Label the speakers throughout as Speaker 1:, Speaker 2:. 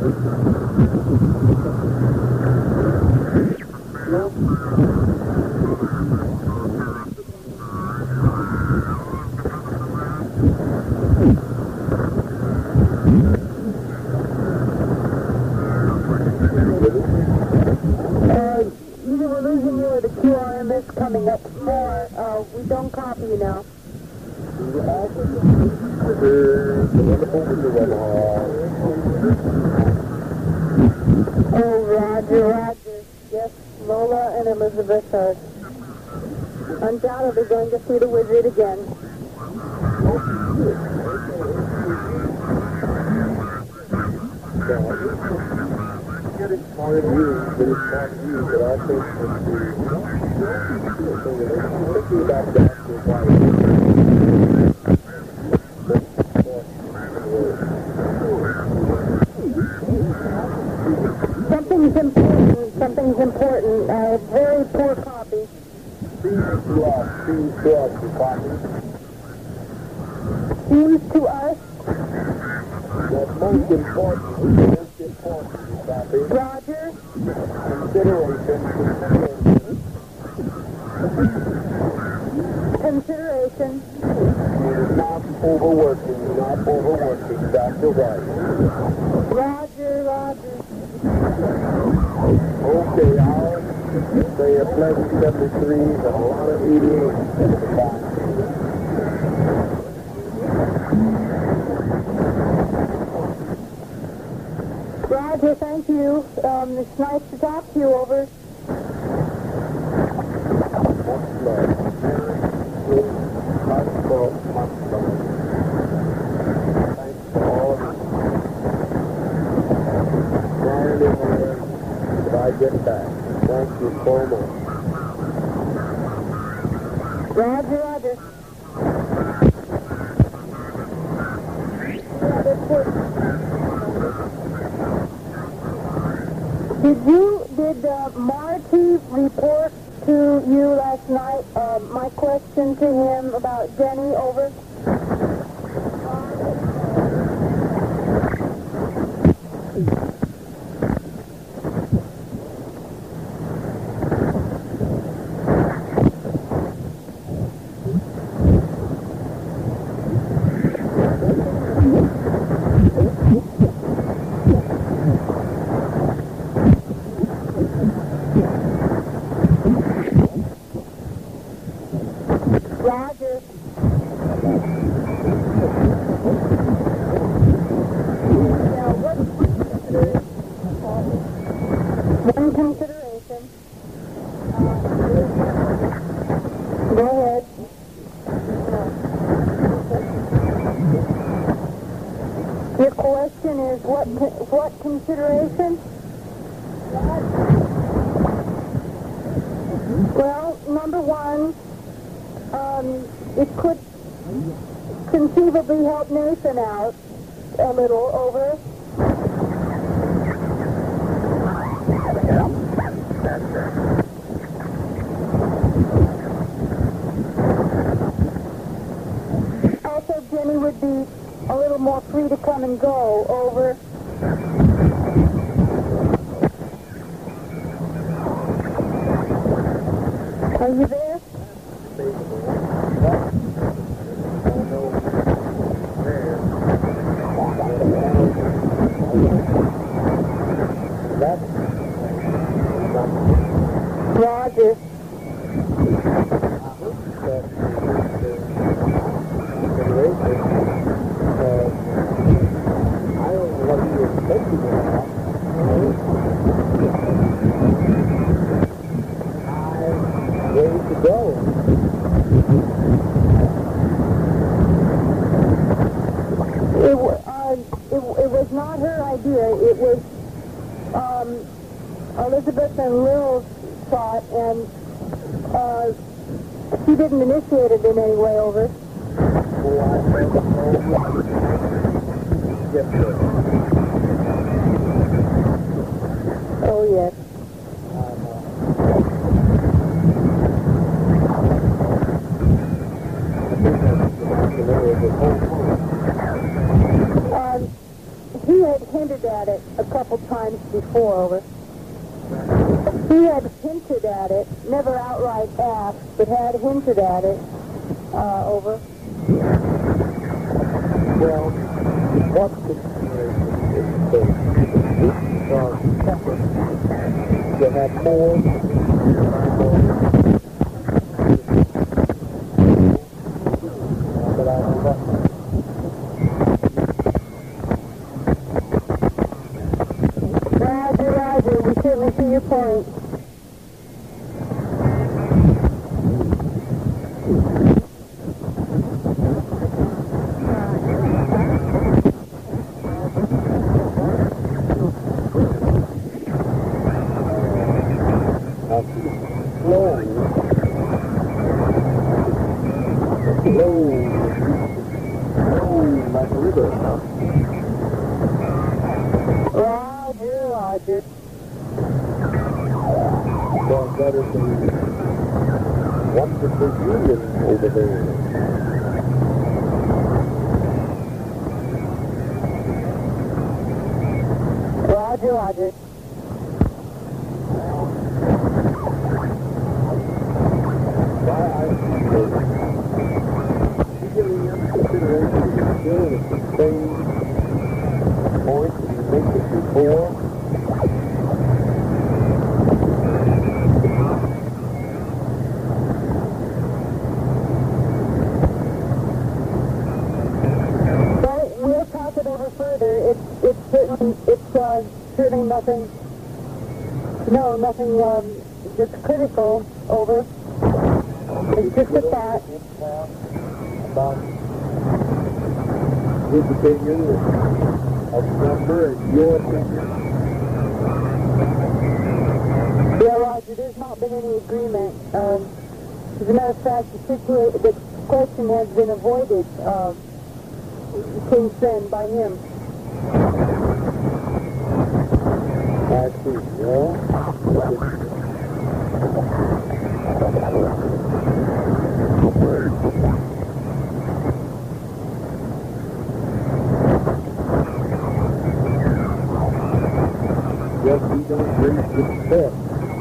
Speaker 1: Either we're losing you or the QRMS coming up more. We don't copy you now. Oh, Roger, Roger. Yes, Lola and Elizabeth are undoubtedly going to see the wizard again.
Speaker 2: Get it part of you, but it's not you, but I think that thinking about that for why
Speaker 1: Something's important. Very poor copy.
Speaker 2: seems to us the copy.
Speaker 1: Seems to us.
Speaker 2: That most important copy.
Speaker 1: Roger. Consideration.
Speaker 2: Not overworking, Dr. White.
Speaker 1: Roger.
Speaker 2: Okay, I'll say a pleasant 73 and a lot of 88 at the time.
Speaker 1: Roger, thank you. It's nice to talk to you, over.
Speaker 2: Much love. Much love. Thanks to all of you. Friday morning, if I get back. Thank you so much.
Speaker 1: Roger. Did Marty report to you last night my question to him about Jenny, over? Roger. One consideration. Go ahead. Your question is what consideration? Well, number one, it could conceivably help Nathan out a little, over. Also, Jenny would be a little more free to come and go, over. Are you there? Roger.
Speaker 2: I don't know what you expected about. I'm ready to go.
Speaker 1: It was not her idea. It was Elizabeth and Lil's thought, and she didn't initiate it in any way, over. Oh, yes. hinted at it a couple times before, over. He had hinted at it, never outright asked, but had hinted at it, over.
Speaker 2: Well, what situation is these are separate. You have more but I know that.
Speaker 1: Roger, we certainly see your point.
Speaker 2: Like a river.
Speaker 1: Roger.
Speaker 2: Far better than wonderful union over there.
Speaker 1: Roger.
Speaker 2: Why I taking into consideration still at the same point that you make it before.
Speaker 1: Well, we'll talk it over further. It's certainly nothing. No, nothing. Just critical. Over. It's just a fact.
Speaker 2: About his opinion of the number and your opinion.
Speaker 1: Yeah, Roger, there's not been any agreement. As a matter of fact, the question has been avoided since then by him.
Speaker 2: I see, yeah. Yes, we don't agree with that.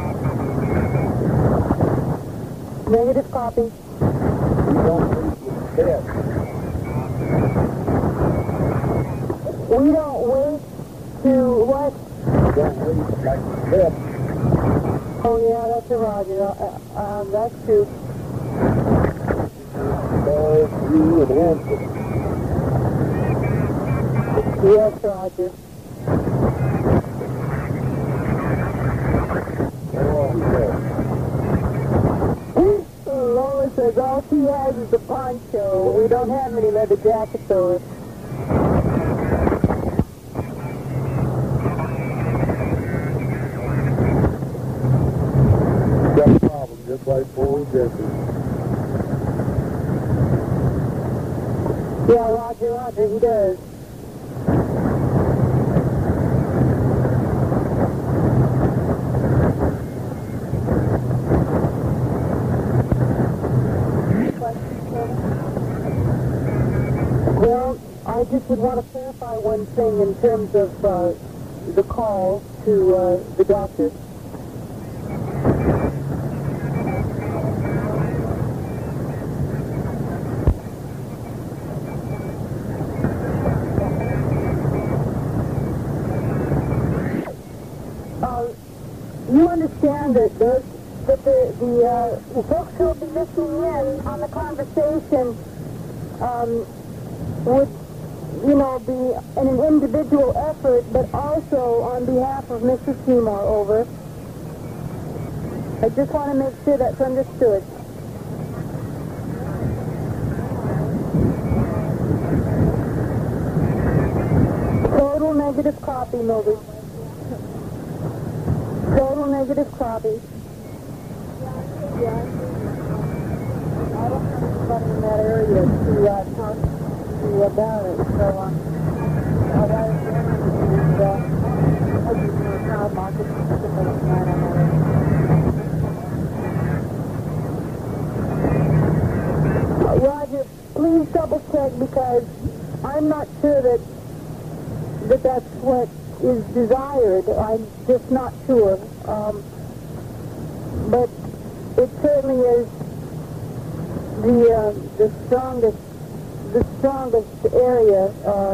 Speaker 1: Negative copy.
Speaker 2: We don't agree with that.
Speaker 1: We don't wait to what?
Speaker 2: We don't wait like that.
Speaker 1: Oh, yeah, that's a Roger. That's true.
Speaker 2: Call you and answer.
Speaker 1: Yes, Roger. Lois says all she has is a poncho. We don't have any leather jackets over.
Speaker 2: Got a problem, just like poor Jesse.
Speaker 1: Yeah, Roger, he does. Well, I just would want to clarify one thing in terms of the call to the doctor. You understand that the folks who will be listening in on the conversation would, be in an individual effort, but also on behalf of Mrs. Seymour, over. I just want to make sure that's understood. Total negative copy, Mildred. Total negative copy. Yeah. I don't have anybody in that area to talk to you about it, so I got it in and I'll give you a child market tonight on that. Roger, please double check because I'm not sure that that's what is desired. I'm just not sure. But it certainly is the strongest area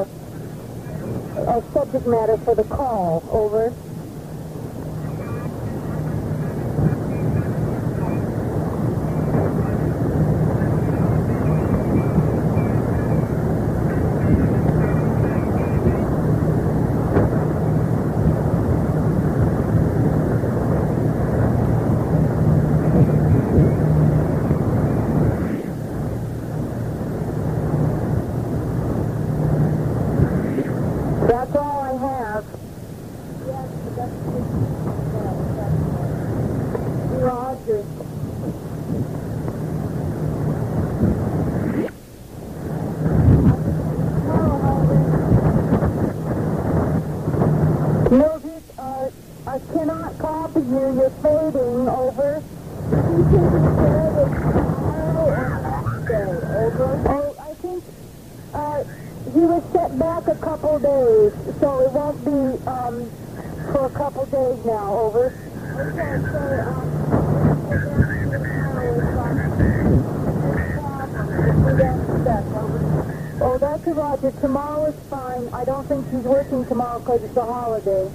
Speaker 1: of subject matter for the call. Over. That's all I have. Yes, that's Roger. Mildred, I cannot copy you. You're fading. Over. You can be there tomorrow or next day. Over. Oh, I think he was set back a couple days, so it won't be for a couple days now. Over. Okay, so oh, that's a Roger. Tomorrow is fine. I don't think he's working tomorrow because it's a holiday.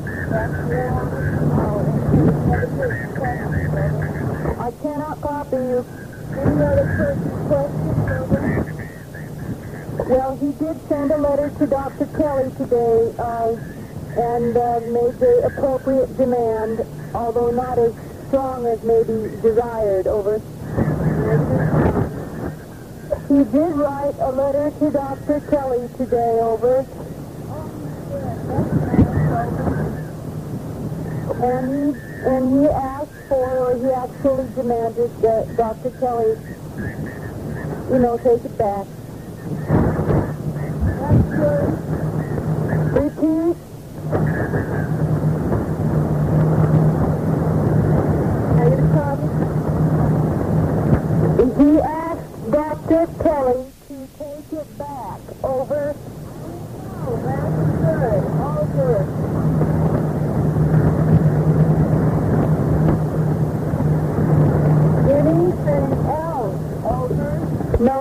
Speaker 1: I cannot copy you. Any other person's questions? Well, he did send a letter to Dr. Kelly today and made the appropriate demand, although not as strong as maybe desired. Over. He did write a letter to Dr. Kelly today. Over. And he asked for, or he actually demanded that Dr. Kelly, take it back. That's good. Repeat. Are you sorry? He asked Dr. Kelly to take it back. Over. Oh, that's good. All good. Anything else? Over? No.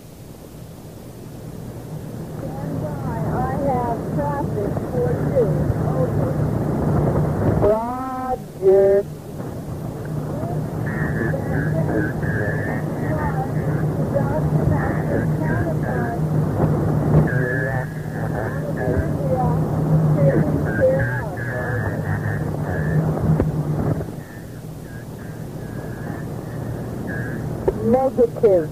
Speaker 1: Stand by. I have traffic for you. Over. Roger. Negative.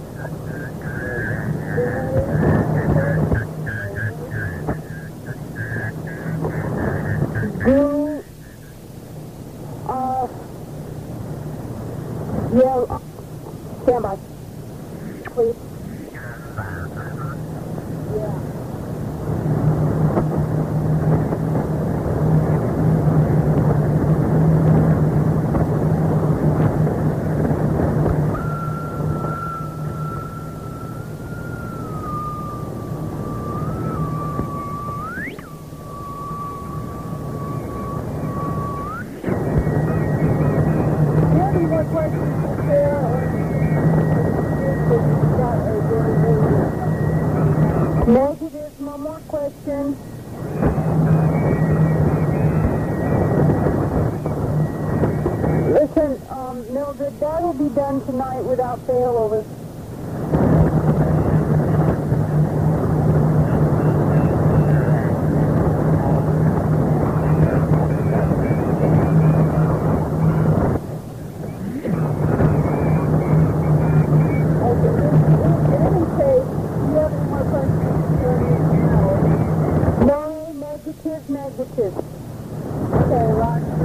Speaker 1: Stand by. Please. Yeah. Negative, one more question. Listen, Mildred, that'll be done tonight without fail. Over. Negative. Okay, Roger.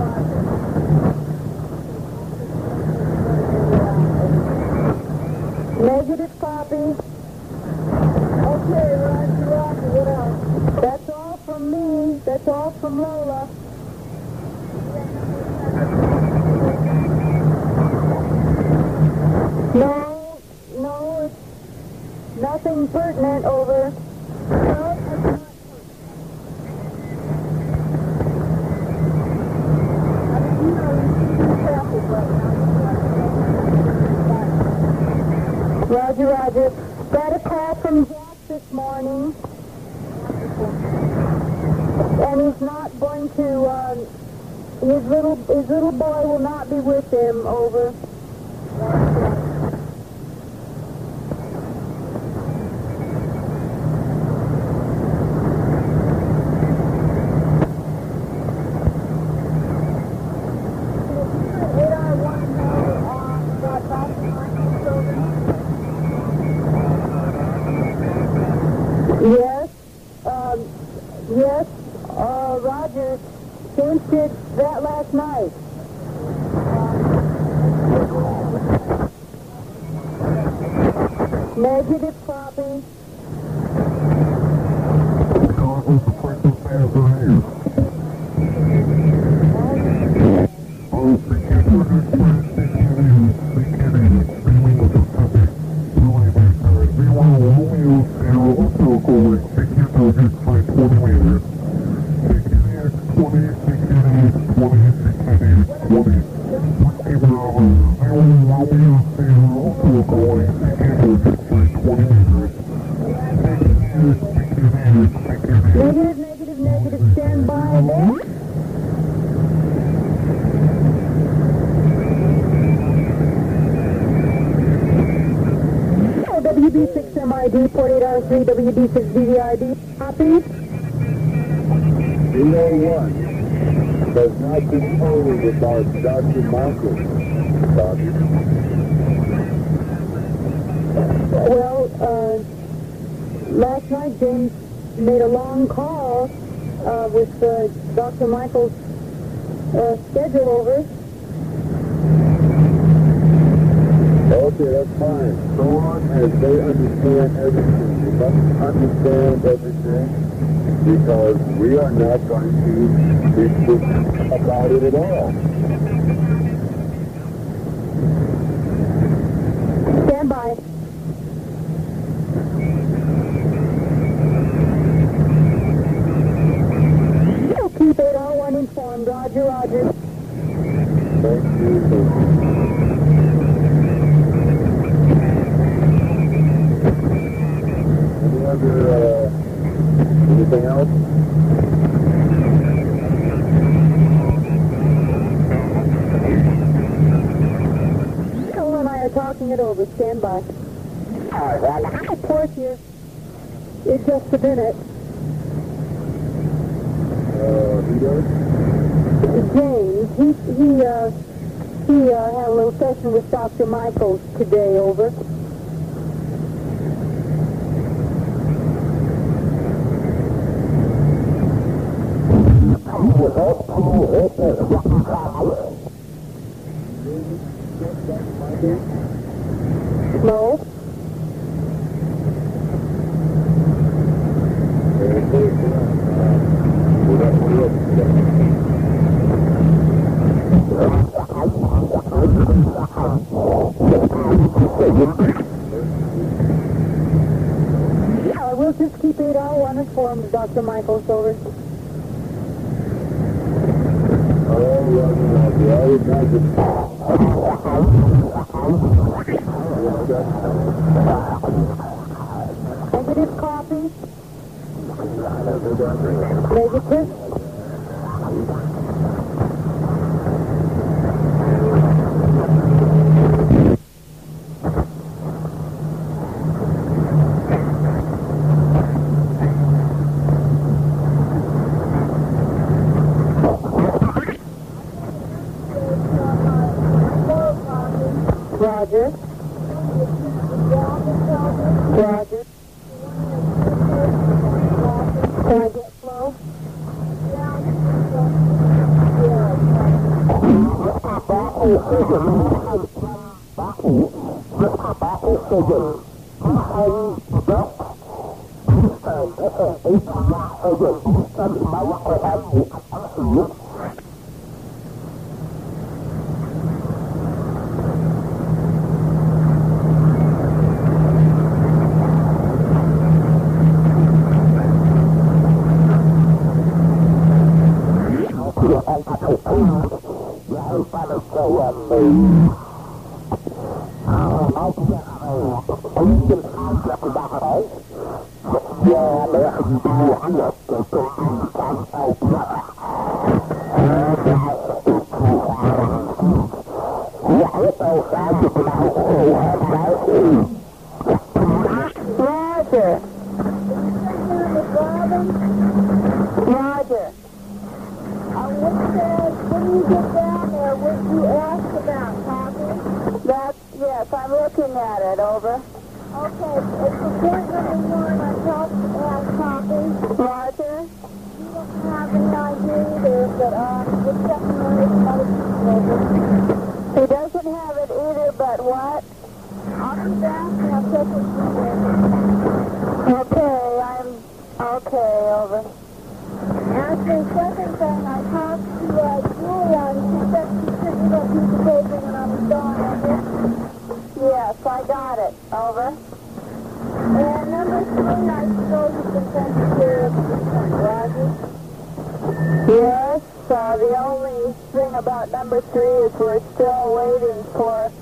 Speaker 1: Negative copy. Okay, Roger. What else? That's all from me. That's all from Lola. No, it's nothing pertinent. Over. No, it's not pertinent. Roger, Roger. Got a call from Jack this morning. And he's not going to, his little boy will not be with him, over. Yes, Roger, James did that last night. Negative copy. Negative, stand by there. WB6MID, 48R3, WB6DVID, copy.
Speaker 2: 01 does not dispose about Dr. Michael. Copy.
Speaker 1: Well, last night James made a long call with Dr. Michael's schedule over.
Speaker 2: Okay, that's fine. So long as they understand everything. You must understand everything because we are not going to be speaking about it at all.
Speaker 1: Stand by. Keep 801 informed. Roger, Roger.
Speaker 2: Thank you. Any other, anything else?
Speaker 1: Phil and I are talking it over. Stand by. I'll report you in just a minute.
Speaker 2: Who does?
Speaker 1: James, he had a little session with Dr. Michaels today, over. No. We'll just keep 801 informed, Dr. Michaels, over. Negative copy. Negative. Roger. Roger. Can I get flow? Roger. Roger. When you get down there, would you ask about copy? Yes, I'm looking at it, over. Okay, it's the point number 1, I talked about copy. Roger. You don't have any idea either, but we're checking on it from other people, over. He doesn't have it either, but what? I'll be back and I'll check with you. Okay, over. And the second thing, I talked to Julia, and she said she sent me that piece of paper when I was gone, over. Yes, I got it, over. And number 3, I suppose you can send it to Roger. Yes, the only thing about number 3 is we're still waiting for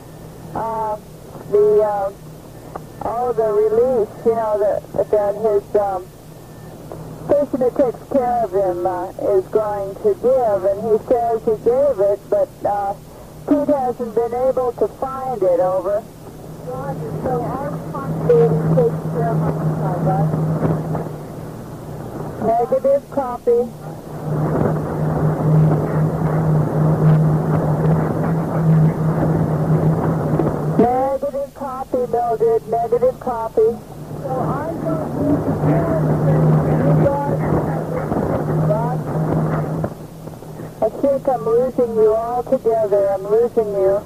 Speaker 1: the release, you know, that his person that takes care of him is going to give, and he says he gave it, but Pete hasn't been able to find it, over. Roger, so our responsibility takes care of my right? Negative copy. Negative copy, Mildred. Negative copy. So I don't need to do anything. You guys I think I'm losing you altogether. I'm losing you.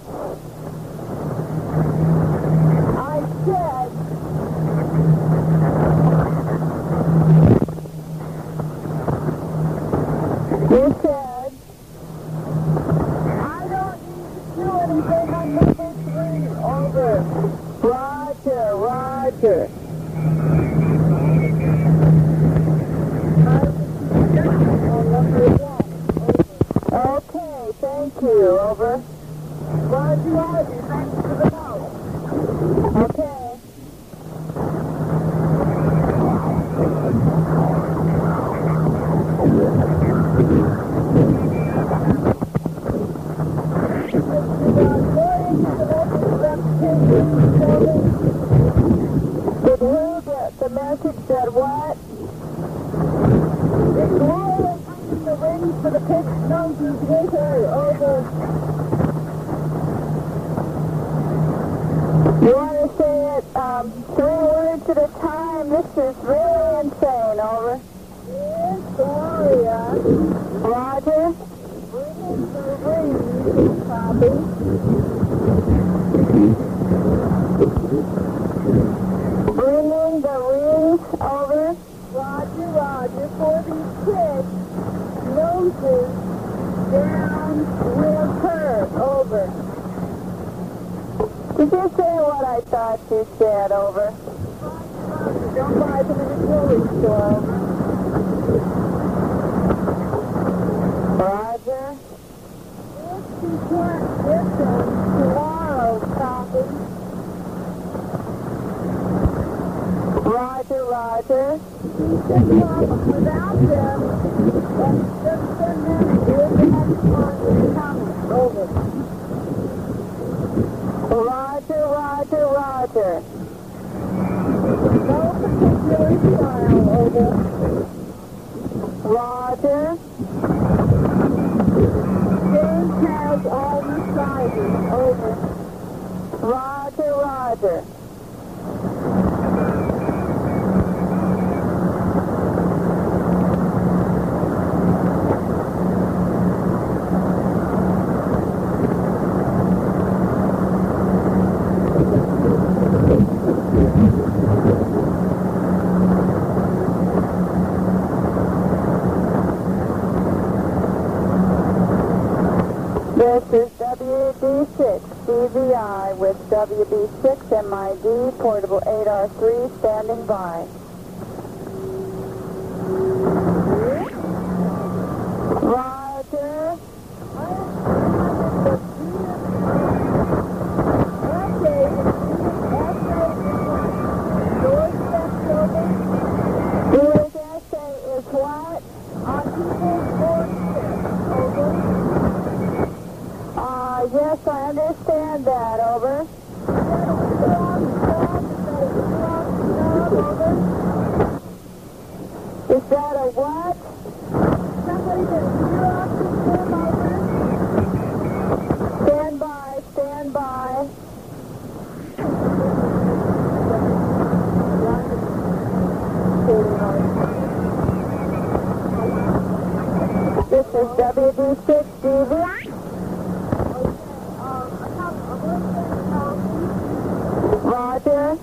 Speaker 1: I said... You said... I don't need to do anything on number 3. Over. Roger, Roger. Okay, thank you, over. Roger, Roger, thanks for the note. Okay. Did who get the message said what? It's Gloria coming to ring for the pitch noses with her, over. You want to say it 3 words at a time? This is really insane, over. Yes, Gloria. Roger. Bring the ring, copy. Bringing the ring, over. Roger, Roger, for these kids, noses down with her, over. Did you say what I thought you said, over? Roger, don't buy them in the jewelry store, over. Roger. If you can't get them tomorrow, copy. Roger, Roger. Without them, and just send them with the next one coming. Over. Roger, Roger, Roger. No particular style, over. Roger. James has all the sizes, over. Roger, Roger. This is WB6 CVI with WB6 MID, portable 8R3, standing by. Roger. Okay. understand that, over. Is that a what? Somebody that you're off the stem, over. Stand by, stand by. This is WD6 DV. Roger.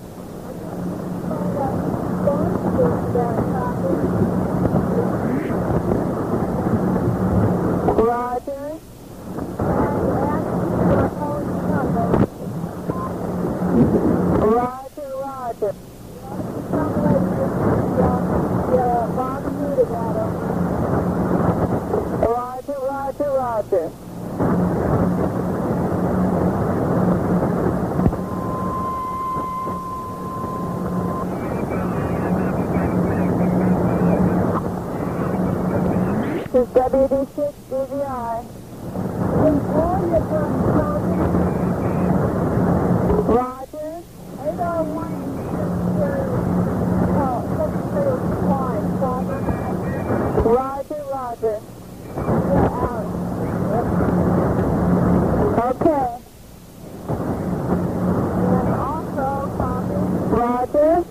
Speaker 1: Roger. Roger, Roger. Roger, Roger, Roger. This is WD6 DVI. Roger. Roger, Roger. Okay. And also, copy. Roger.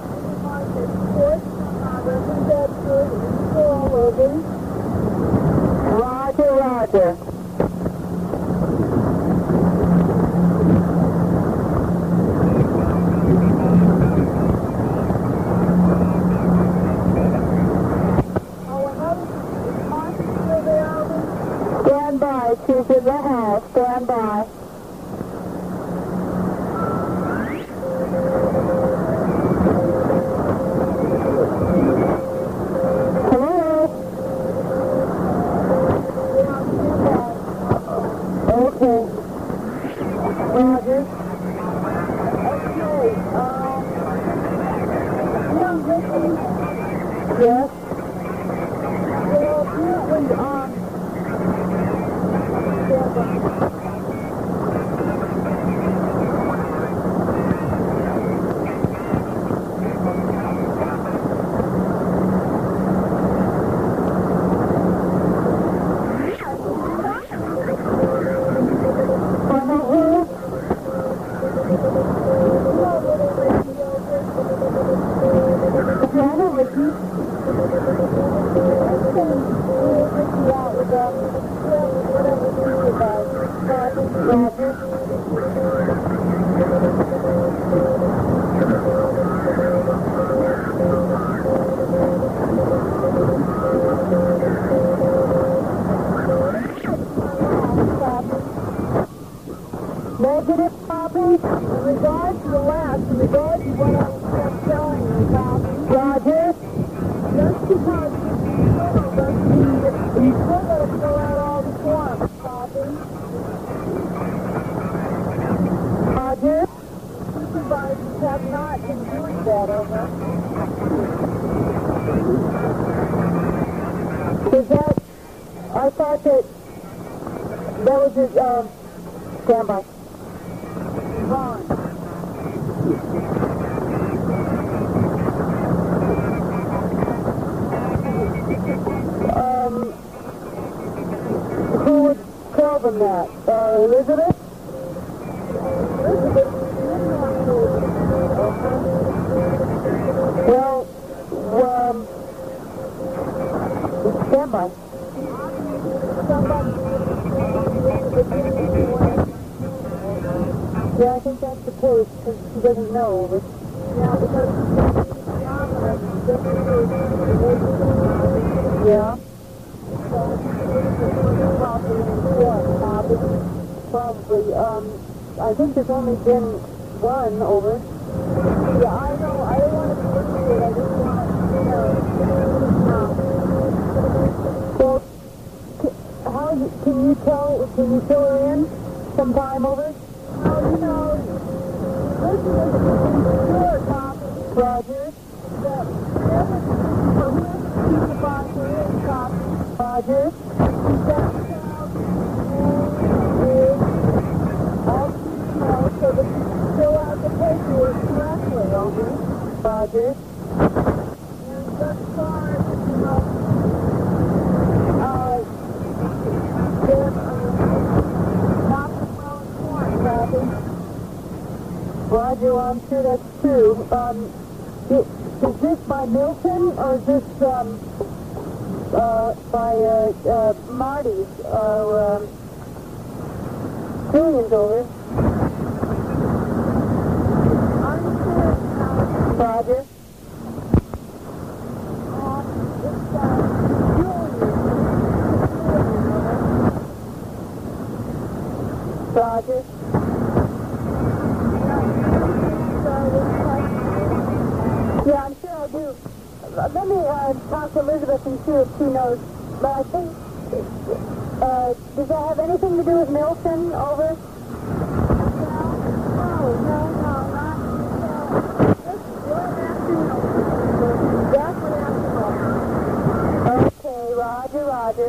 Speaker 1: Roger, Roger. Stand by, she's in the house. Stand by. Hello? Okay. Roger. Yes? Negative copy. In regards to the last, in regards to what I was telling you, copy. Roger. Just because you still got to fill out all the forms, copy. Roger. Supervisors have not been doing that, over. Is that, I thought that was his, standby. Who would tell them that? Elizabeth? Well, standby. Yeah, I think that's the case, because she doesn't know. But yeah, because yeah. Probably. I think there's only been one, over. Yeah, I know. I don't want to be it. I just want to, well, can you fill her in sometime, over? Roger. Roger. Roger, I'm sure that's true. Is this by Milton, or is this, by, Marty's, or, Julian's over? Roger. Roger. Yeah, I'm sure I'll do. Let me talk to Elizabeth and see if she knows. But I think, does that have anything to do with Milton, over? No, not. Okay, Roger.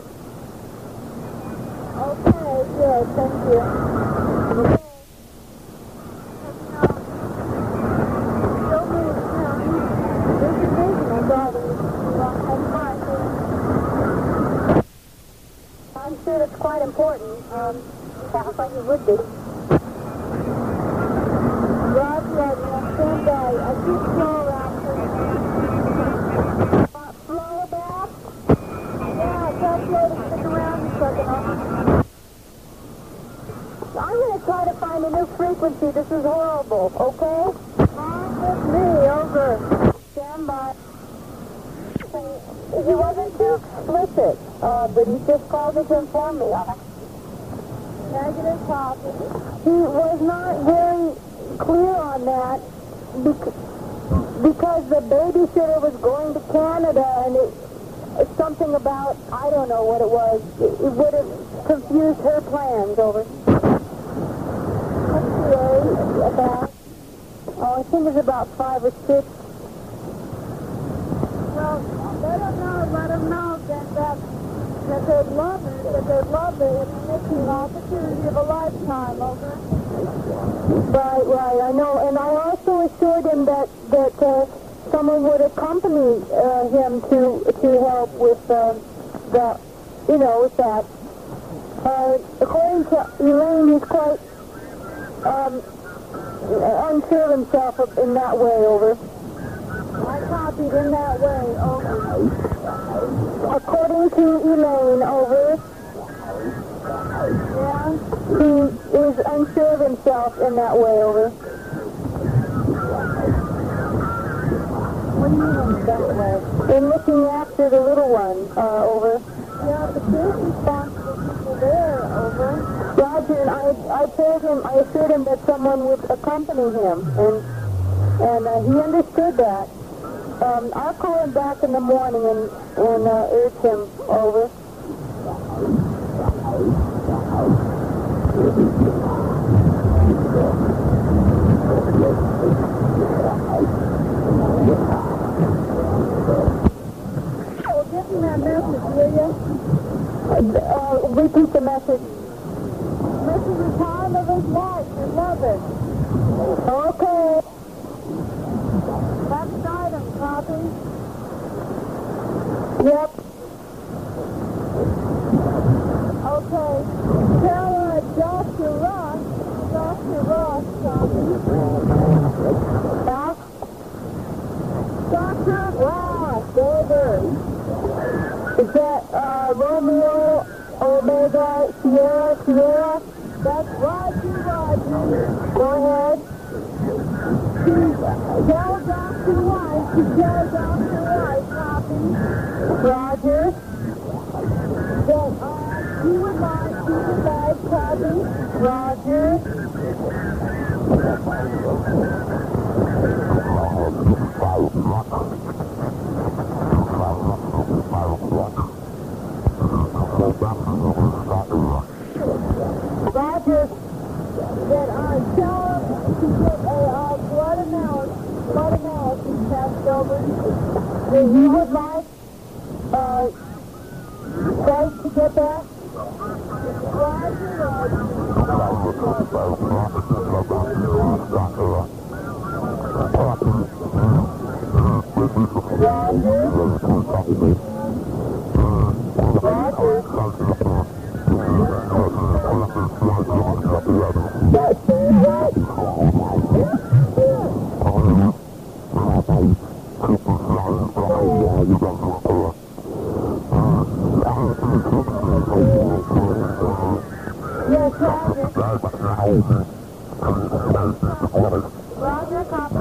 Speaker 1: Okay, good, thank you. Okay. I'm sure it's quite important. Sounds like it would be. Roger, stand by. I keep slow around here. Slow back? Yeah, tell slow to stick around a second. I'm going to try to find a new frequency. This is horrible, okay? With me, over. Stand by. He wasn't too explicit, but he just called me to inform me of it. Negative copy. He was not very clear on that because the babysitter was going to Canada and it's something about, I don't know what it was. It would have confused her plans, over. About, I think it's about 5 or 6. Well, let them know that they'd love it, it's making an opportunity of a lifetime, over. Right, I know, and I also assured him that someone would accompany him to help with with that. According to Elaine, he's quite unsure of himself in that way, over. I copied in that way, over. According to Elaine, over. Yeah? He is unsure of himself in that way, over. What do you mean in that way? In looking after the little one, over. Yeah, but there's responsible people there, over. Roger, and I assured him that someone would accompany him, and he understood that. I'll call him back in the morning and urge him, over. Well, give him that message, will you? Repeat the message. This is the time of his life. You love it. Okay. That's item, copy. Yep. Okay. Tell Dr. Ross, copy. Doc? Dr. Ross, over. Is that Romeo, Omega, Sierra? That's Roger. Go ahead. Tell Dr. White, copy. Roger. That he would like, copy. Roger. Roger. That tell him to get a blood analysis test over. That he would like Guys to get that? Roger. Roger. Roger, copy.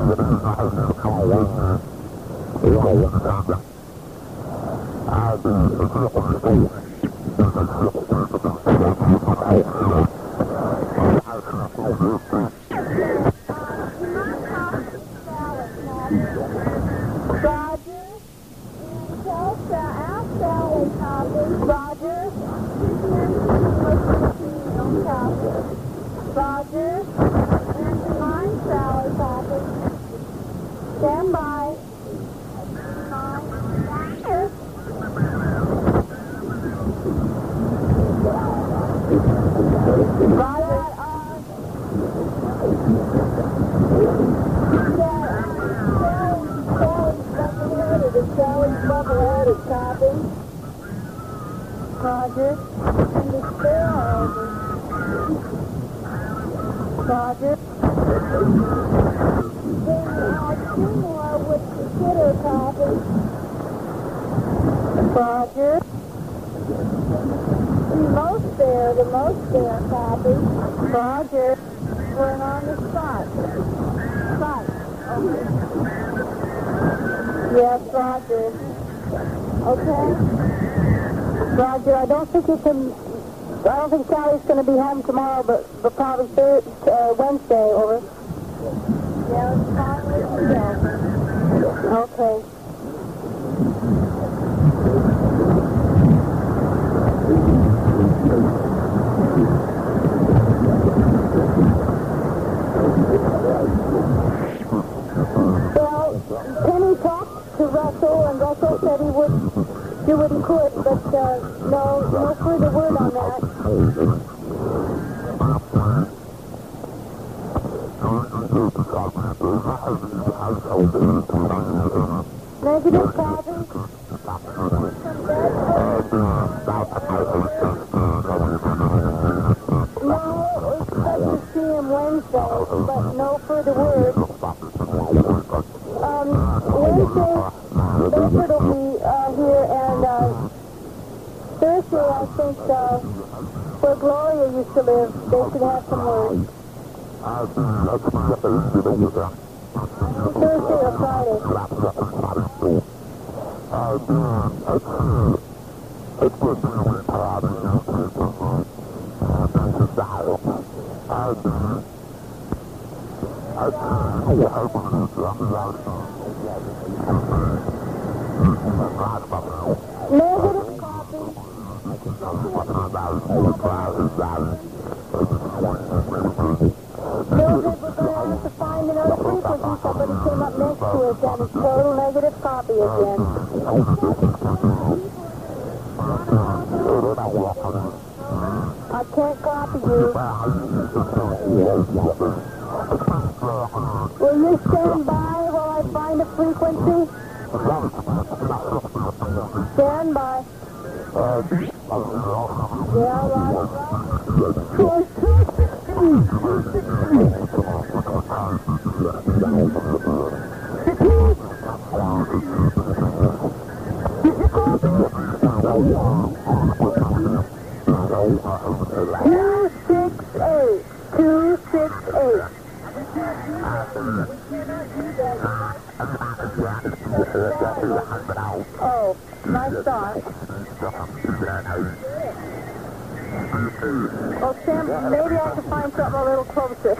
Speaker 1: Roger. Roger. Roger. Into line, Sally, copy. Stand by. Roger. Sally's level-headed, copy. Roger. And the spare over. Roger. Then two more with the kidder, copy. Roger. The most there, copy. Roger. We're on the spot. Spot. Okay. Yes, Roger. Okay. Roger, I don't think Sally's going to be home tomorrow, but probably Wednesday, over. Yeah, it's fine with you. Okay. Well, Penny talked to Russell, and Russell said he would do what he could, but no further word on that. Negative, copy. No, expect to see him Wednesday, but no further word. Wednesday, Bedford will be here, and Thursday, I think, where Gloria used to live, they should have some word. Thursday or Friday. Negative copy. Mildred, we're going to have to find another frequency. Somebody came up next to us, and it's total negative copy again. I can't copy you. Will you stand by while I find a frequency? Stand by. Yeah, right. Two six eight. Oh, nice start. Well, Sam, maybe I can find something a little closer.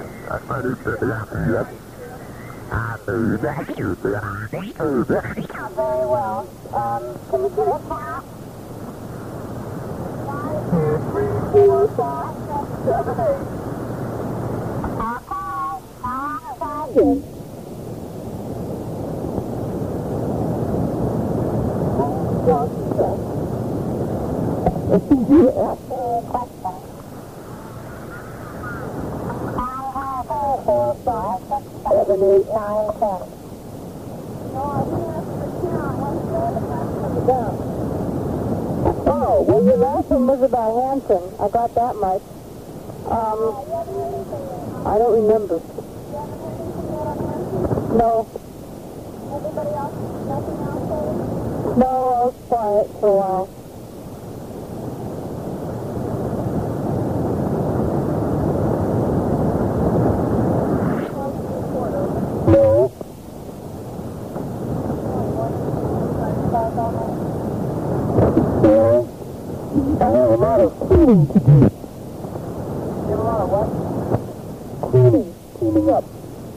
Speaker 1: Very well. Can you get a tap? 5, 2, 3, 4, 5, 6, 7, 8. Okay. Oh, well, your last one was about Hanson. I got that much. I don't remember. No. Everybody else, nothing else? No, I was quiet for a while. lot of cleaning to do. You have a lot of what? Cleaning up.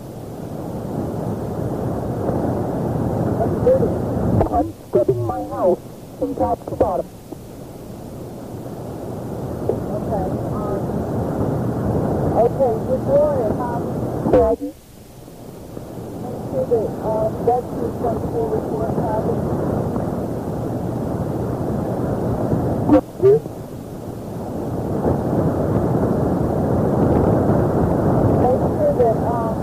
Speaker 1: I'm dirty. I'm scrubbing my house from top to bottom. Okay, just warning, Maggie. Make sure that that's your front full report, Maggie. Make sure that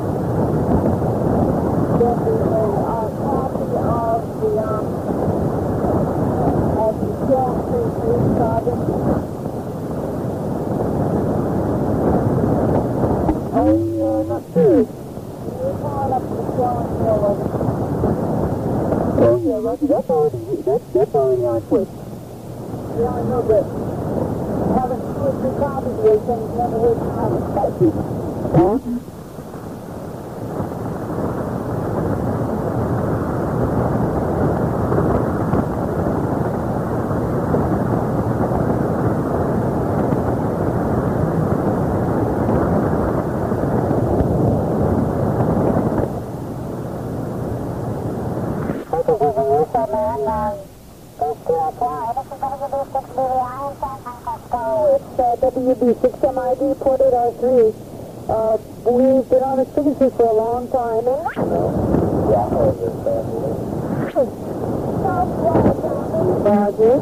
Speaker 1: there'll be a copy of the Shell Creek News Cabin. Not sure. You're calling up the Shell and Shell over. Oh yeah, Roger, that's already on quick. Yeah, I know that. Haven't switched your copies yet, so you've never heard from it. Huh? WB6MID Port 8R3. We've been on this frequency for a long time. Roger.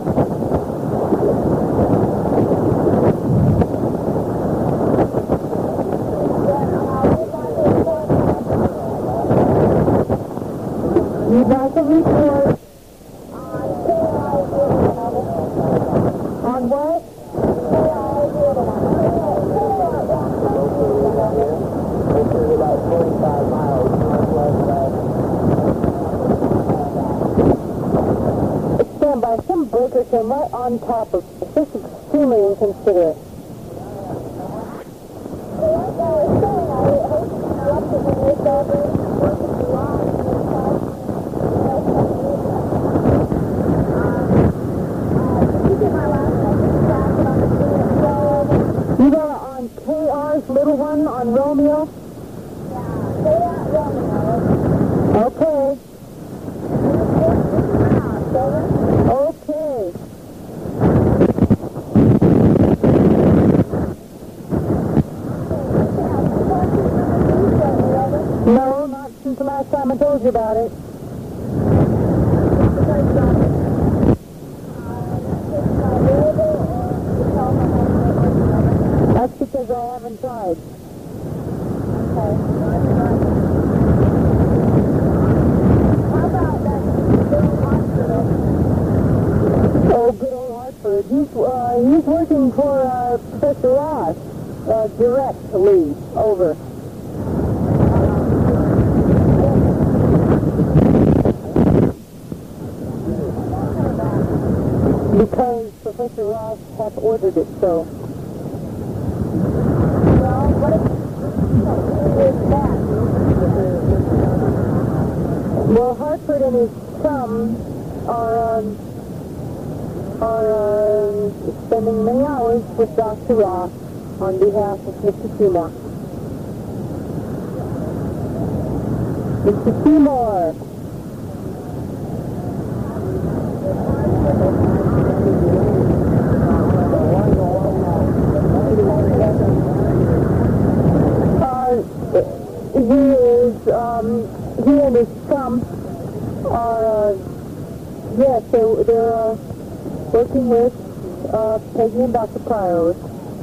Speaker 1: You got the report. On what? About 25 miles northwest of. Stand by. Some breaker came right on top of us. This is extremely inconsiderate. You got on KR's little one on Romeo? Okay. Okay. No, not since the last time I told you about it. That's because I haven't tried. Okay. Oh, good old Hartford. He's working for Professor Ross, directly. Over. Because Professor Ross hath ordered it so. Well, Hartford and his chum are spending many hours with Dr. Ross on behalf of Mr. Seymour. Mr. Seymour. He and his chum are, yes, they're working with Peggy and Dr. Pryor.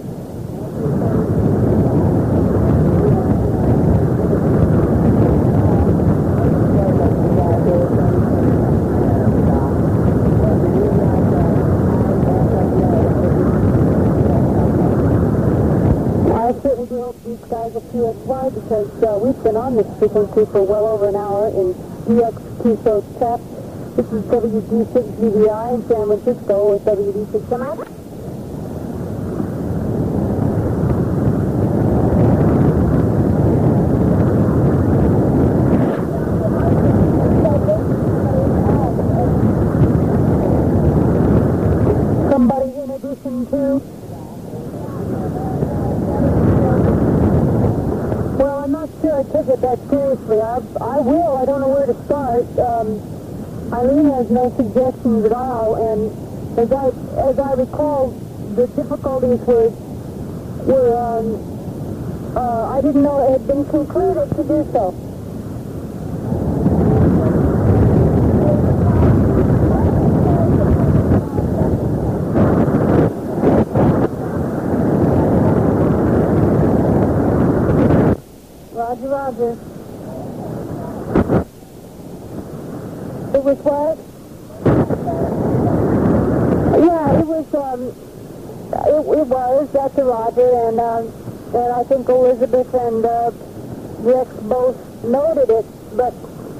Speaker 1: I certainly do hope these guys will QXY because we've been on this frequency for well over an hour in DX2 show chat. This is WD6GVI in San Francisco with WD6MI. Somebody in addition to Well, I'm not sure I took it that seriously. I will. I don't know where to start. Eileen has no suggestions at all, and as I recall, the difficulties were I didn't know it had been concluded to do so. Roger, roger. It was what? Yeah, it was, that's a Roger, and I think Elizabeth and Rex both noted it, but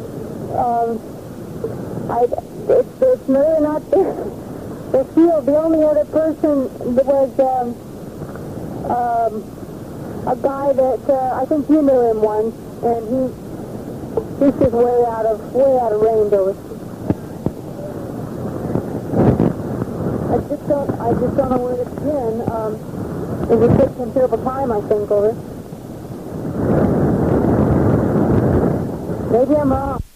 Speaker 1: it's really not the field. The only other person was a guy that I think you knew him once, and he's just way out of range over. I just don't know where to begin. It would take considerable time, I think, over. Maybe I'm wrong.